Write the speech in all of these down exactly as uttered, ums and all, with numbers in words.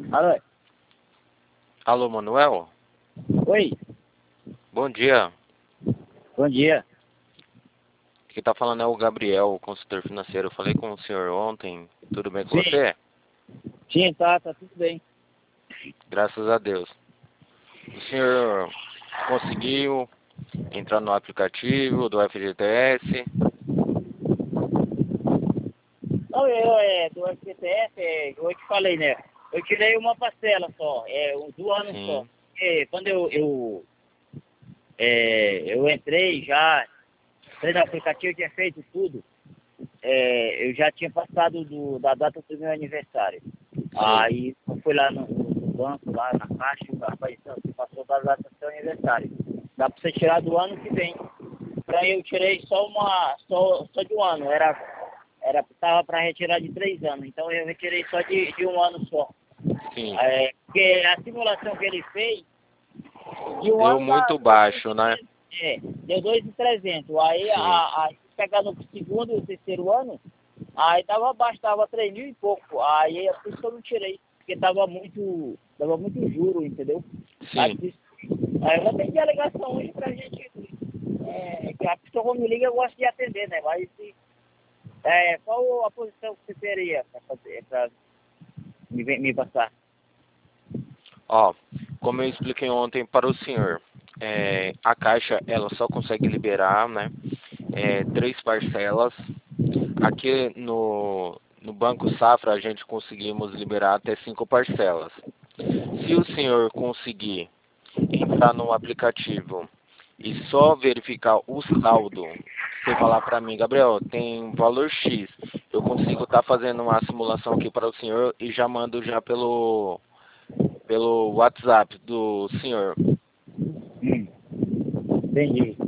Alô? Alô, Manuel? Oi, Bom dia. bom dia. Quem tá falando é o Gabriel, o consultor financeiro. Eu falei com o senhor ontem. Tudo bem com Sim. você? Sim, tá, tá tudo bem. Graças a Deus. O senhor conseguiu entrar no aplicativo do F G T S? Não, eu, é, do F G T S, é, eu te falei, né? Eu tirei uma parcela só, é, um- do ano só. Sim. Porque quando eu, eu, é, eu entrei já, entrei no aplicativo, eu tinha feito tudo, é, eu já tinha passado do, da data do meu aniversário. Sim. Aí eu fui lá no, no banco, lá na caixa, o rapaz disse, "Não, você passou da data do seu aniversário. Dá pra você tirar do ano que vem." Então eu tirei só uma, só, só de um ano, era, era, tava para retirar de três anos, então eu retirei só de, de um ano só. Sim. É, porque a simulação que ele fez, de um Deu ano dá, muito baixo, né? é, deu dois mil e trezentos. Aí, a, Sim. a, pegar no segundo e terceiro ano, aí tava abaixo, tava três mil e pouco. Aí é por isso que eu não tirei, porque tava muito, tava muito juro, entendeu? Aí, Sim. por isso- aí eu vou ter de alegação hoje pra gente, é, que a pessoa quando me liga eu gosto de atender, né? Mas se, é, qual a posição que você teria pra fazer, pra me, me passar? Ó, como eu expliquei ontem para o senhor, é, a Caixa ela só consegue liberar, né, é, três parcelas. Aqui no, no Banco Safra a gente conseguimos liberar até cinco parcelas. Se o senhor conseguir entrar no aplicativo e só verificar o saldo, você falar para mim, Gabriel, tem valor X, eu consigo estar fazendo uma simulação aqui para o senhor e já mando já pelo pelo WhatsApp do senhor. Hum, entendi.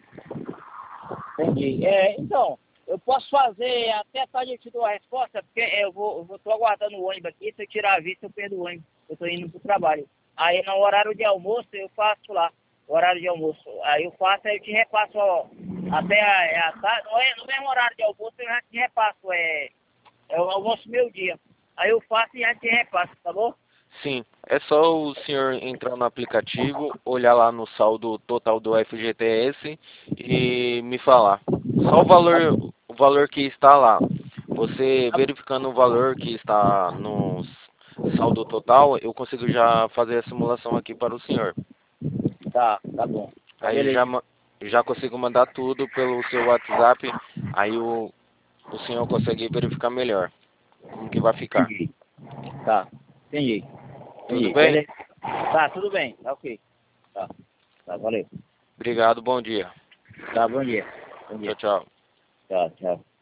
Entendi. É, então, eu posso fazer até tarde eu te dou a resposta, porque eu vou, eu vou tô aguardando o ônibus aqui, se eu tirar a vista eu perdo o ônibus, eu tô indo pro trabalho. Aí no horário de almoço eu faço lá, horário de almoço. Aí eu faço, aí eu te repasso ó, até a, a tarde, não é no mesmo horário de almoço eu já te repasso, é, é o almoço meu dia. Aí eu faço e já te repasso, tá bom? Sim, é só o senhor entrar no aplicativo, olhar lá no saldo total do F G T S e me falar. Só o valor, o valor que está lá. Você verificando o valor que está no saldo total, eu consigo já fazer a simulação aqui para o senhor. Tá, tá bom. Tá, Aí já, beleza. ma- já consigo mandar tudo pelo seu WhatsApp, aí o, o senhor consegue verificar melhor como que vai ficar. Entendi. Tá, entendi. Tudo Entendi. bem? Beleza. Tá, tudo bem. Tá ok. Tá, tá, valeu. Obrigado, bom dia. Tá, bom dia. Bom Tchau, dia. tchau. Tchau, tchau.